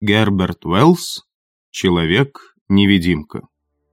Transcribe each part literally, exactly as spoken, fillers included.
Герберт Уэллс «Человек-невидимка».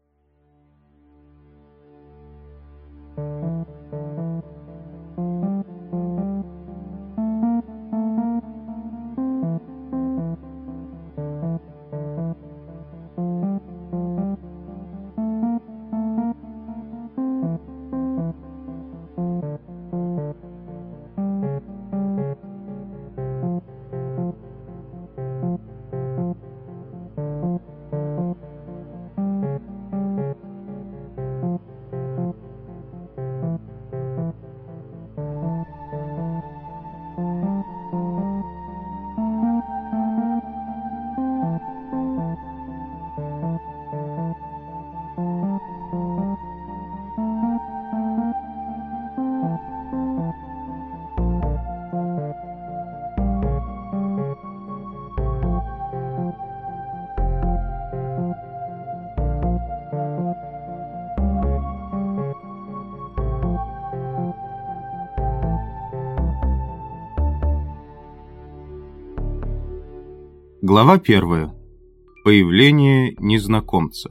Глава первая. Появление незнакомца.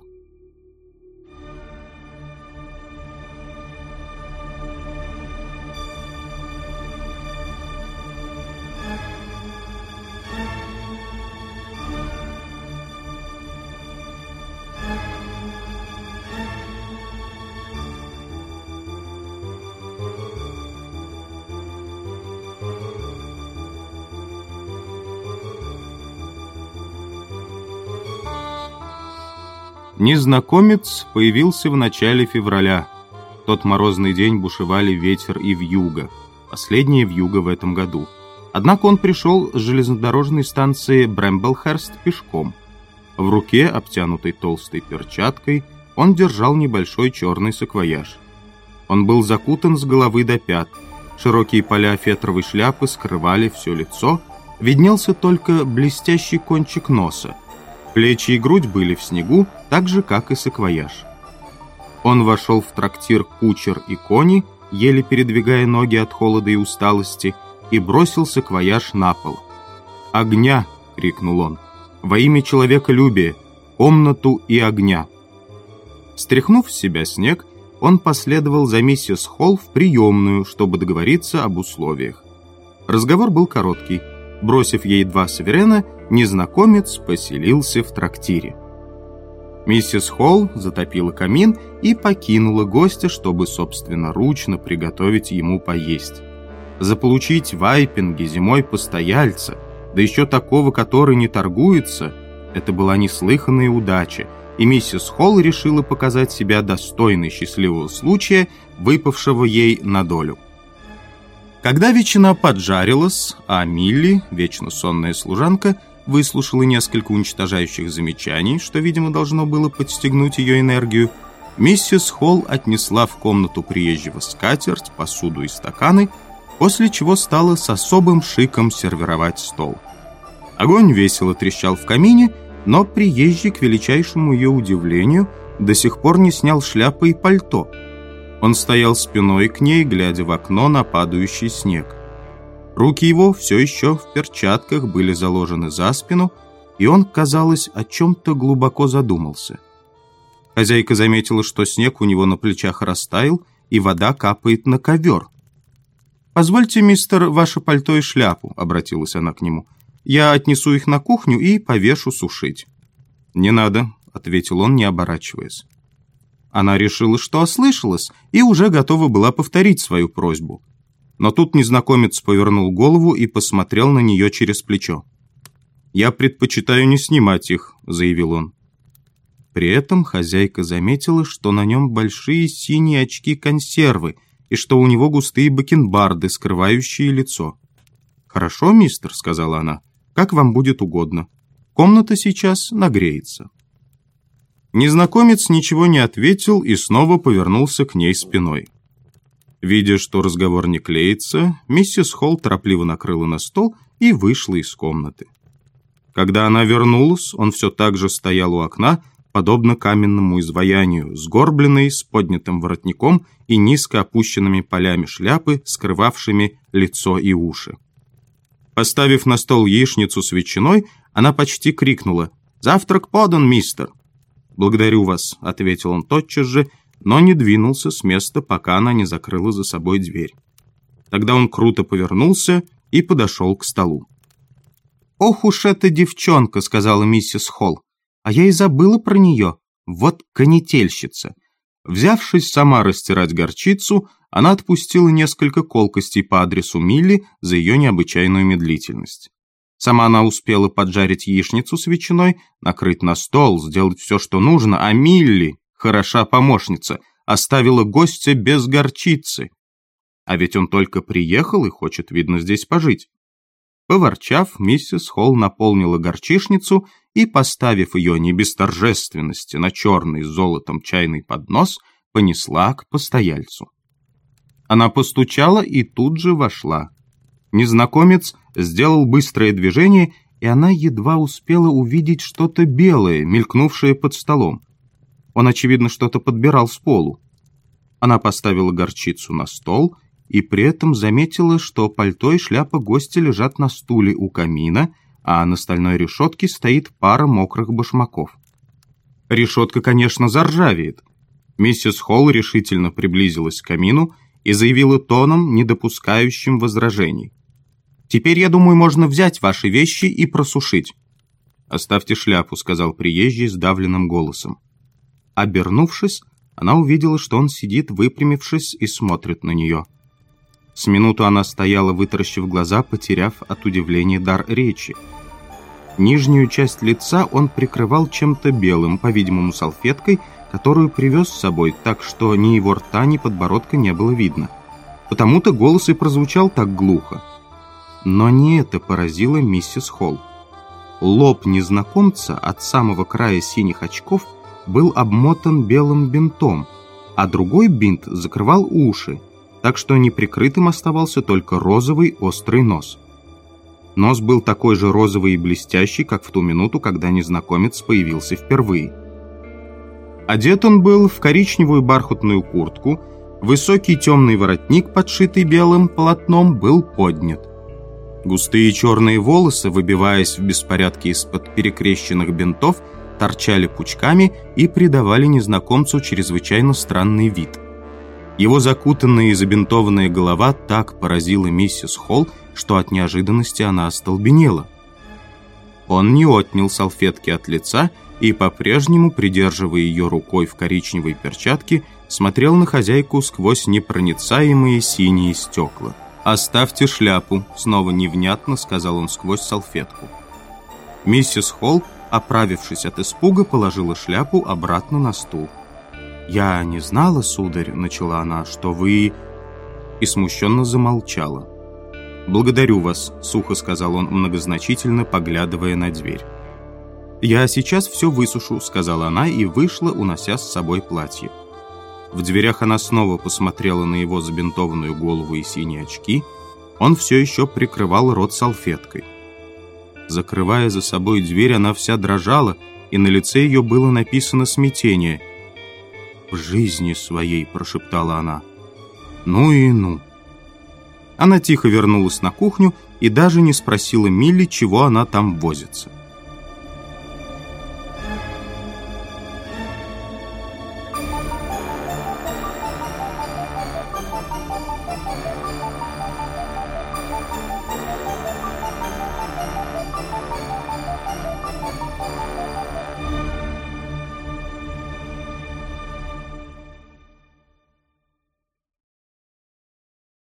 Незнакомец появился в начале февраля. В тот морозный день бушевали ветер и вьюга. Последняя вьюга в этом году. Однако он пришел с железнодорожной станции Брэмблхерст пешком. В руке, обтянутой толстой перчаткой, он держал небольшой черный саквояж. Он был закутан с головы до пят. Широкие поля фетровой шляпы скрывали все лицо. Виднелся только блестящий кончик носа. Плечи и грудь были в снегу, так же, как и саквояж. Он вошел в трактир «Кучер и кони», еле передвигая ноги от холода и усталости, и бросил саквояж на пол. «Огня!» — крикнул он. «Во имя человеколюбия! Комнату и огня!» Стряхнув с себя снег, он последовал за миссис Холл в приемную, чтобы договориться об условиях. Разговор был короткий. Бросив ей два суверена, незнакомец поселился в трактире. Миссис Холл затопила камин и покинула гостя, чтобы собственноручно приготовить ему поесть. Заполучить в Айпинге зимой постояльца, да еще такого, который не торгуется, это была неслыханная удача, и миссис Холл решила показать себя достойной счастливого случая, выпавшего ей на долю. Когда ветчина поджарилась, а Милли, вечно сонная служанка, выслушала несколько уничтожающих замечаний, что, видимо, должно было подстегнуть ее энергию, миссис Холл отнесла в комнату приезжего скатерть, посуду и стаканы, после чего стала с особым шиком сервировать стол. Огонь весело трещал в камине, но приезжий, к величайшему ее удивлению, до сих пор не снял шляпы и пальто. Он стоял спиной к ней, глядя в окно на падающий снег. Руки его все еще в перчатках были заложены за спину, и он, казалось, о чем-то глубоко задумался. Хозяйка заметила, что снег у него на плечах растаял, и вода капает на ковер. «Позвольте, мистер, ваше пальто и шляпу», — обратилась она к нему. «Я отнесу их на кухню и повешу сушить». «Не надо», — ответил он, не оборачиваясь. Она решила, что ослышалась, и уже готова была повторить свою просьбу. Но тут незнакомец повернул голову и посмотрел на нее через плечо. «Я предпочитаю не снимать их», — заявил он. При этом хозяйка заметила, что на нем большие синие очки-консервы и что у него густые бакенбарды, скрывающие лицо. «Хорошо, мистер», — сказала она, — «как вам будет угодно. Комната сейчас нагреется». Незнакомец ничего не ответил и снова повернулся к ней спиной. Видя, что разговор не клеится, миссис Холл торопливо накрыла на стол и вышла из комнаты. Когда она вернулась, он все так же стоял у окна, подобно каменному изваянию, сгорбленный, с поднятым воротником и низко опущенными полями шляпы, скрывавшими лицо и уши. Поставив на стол яичницу с ветчиной, она почти крикнула: «Завтрак подан, мистер!» «Благодарю вас», — ответил он тотчас же, но не двинулся с места, пока она не закрыла за собой дверь. Тогда он круто повернулся и подошел к столу. «Ох уж эта девчонка», — сказала миссис Холл, «а я и забыла про нее. Вот канительщица». Взявшись сама растирать горчицу, она отпустила несколько колкостей по адресу Милли за ее необычайную медлительность. Сама она успела поджарить яичницу с ветчиной, накрыть на стол, сделать все, что нужно, а Милли, хороша помощница, оставила гостя без горчицы. А ведь он только приехал и хочет, видно, здесь пожить. Поворчав, миссис Холл наполнила горчишницу и, поставив ее не без торжественности на черный с золотом чайный поднос, понесла к постояльцу. Она постучала и тут же вошла. Незнакомец сделал быстрое движение, и она едва успела увидеть что-то белое, мелькнувшее под столом. Он, очевидно, что-то подбирал с полу. Она поставила горчицу на стол и при этом заметила, что пальто и шляпа гостя лежат на стуле у камина, а на стальной решетке стоит пара мокрых башмаков. Решетка, конечно, заржавеет. Миссис Холл решительно приблизилась к камину и заявила тоном, не допускающим возражений: «Теперь, я думаю, можно взять ваши вещи и просушить». «Оставьте шляпу», — сказал приезжий сдавленным голосом. Обернувшись, она увидела, что он сидит, выпрямившись, и смотрит на нее. С минуту она стояла, вытаращив глаза, потеряв от удивления дар речи. Нижнюю часть лица он прикрывал чем-то белым, по-видимому, салфеткой, которую привез с собой, так что ни его рта, ни подбородка не было видно. Потому-то голос и прозвучал так глухо. Но не это поразило миссис Холл. Лоб незнакомца от самого края синих очков был обмотан белым бинтом, а другой бинт закрывал уши, так что неприкрытым оставался только розовый острый нос. Нос был такой же розовый и блестящий, как в ту минуту, когда незнакомец появился впервые. Одет он был в коричневую бархатную куртку, высокий темный воротник, подшитый белым полотном, был поднят. Густые черные волосы, выбиваясь в беспорядке из-под перекрещенных бинтов, торчали пучками и придавали незнакомцу чрезвычайно странный вид. Его закутанная и забинтованная голова так поразила миссис Холл, что от неожиданности она остолбенела. Он не отнял салфетки от лица и, по-прежнему, придерживая ее рукой в коричневой перчатке, смотрел на хозяйку сквозь непроницаемые синие стекла. «Оставьте шляпу», — снова невнятно сказал он сквозь салфетку. Миссис Холл, оправившись от испуга, положила шляпу обратно на стул. «Я не знала, сударь», — начала она, — «что вы...» и смущенно замолчала. «Благодарю вас», — сухо сказал он, многозначительно поглядывая на дверь. «Я сейчас все высушу», — сказала она и вышла, унося с собой платье. В дверях она снова посмотрела на его забинтованную голову и синие очки. Он все еще прикрывал рот салфеткой. Закрывая за собой дверь, она вся дрожала, и на лице ее было написано смятение. «В жизни своей», — прошептала она. «Ну и ну». Она тихо вернулась на кухню и даже не спросила Милли, чего она там возится.